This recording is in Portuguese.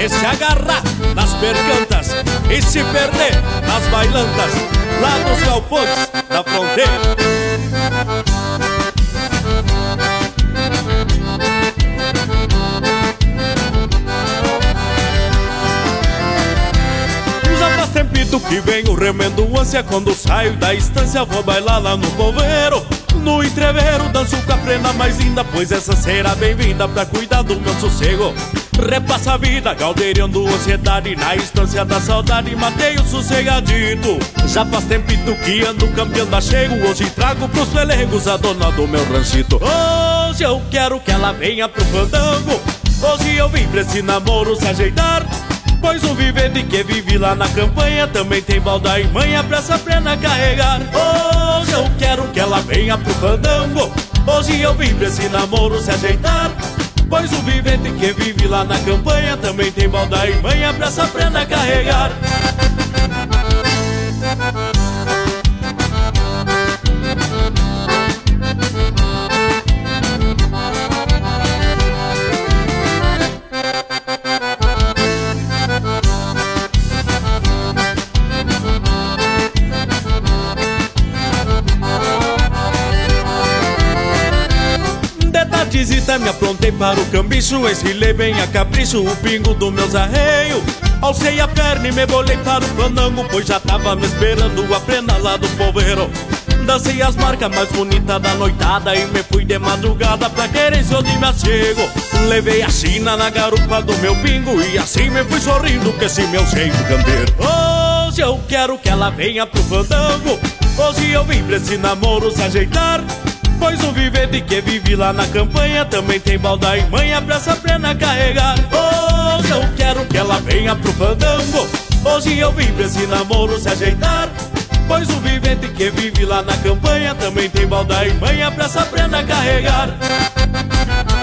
de se agarrar nas percantas e se perder nas bailantas lá nos galpões da fronteira. Já faz tempito que venho remendo ânsia, quando saio da estância vou bailar lá no poveiro. No entreveiro danço com a prenda mais linda, pois essa será bem-vinda pra cuidar do meu sossego. Repassa a vida, galdeirando ansiedade, na estância da saudade matei o sossegadito. Já faz tempito que ando campeando achego, hoje trago pros pelegos a dona do meu ranchito. Hoje eu quero que ela venha pro fandango, hoje eu vim pra esse namoro se ajeitar, pois o vivente que vive lá na campanha também tem balda e manha pra essa prenda carregar. Hoje eu quero que ela venha pro fandango, hoje eu vim pra esse namoro se ajeitar, pois o vivente que vive lá na campanha também tem balda e manha pra essa prenda carregar. Me aprontei para o cambicho, esrilhei bem a capricho o pingo dos meus arreios. Alcei a perna e me bolei para o fandango, pois já tava me esperando a prenda lá do poveiro. Dancei as marcas mais bonitas da noitada e me fui de madrugada pra querência onde me achego. Levei a China na garupa do meu pingo e assim me fui sorrindo com esse meu jeito campeiro. Hoje eu quero que ela venha pro fandango, hoje eu vim pra esse namoro se ajeitar, pois o vivente que vive lá na campanha também tem balda e manha pra essa prenda carregar. Hoje eu quero que ela venha pro fandango, hoje eu vim pra esse namoro se ajeitar, pois o vivente que vive lá na campanha também tem balda e manha pra essa prenda carregar.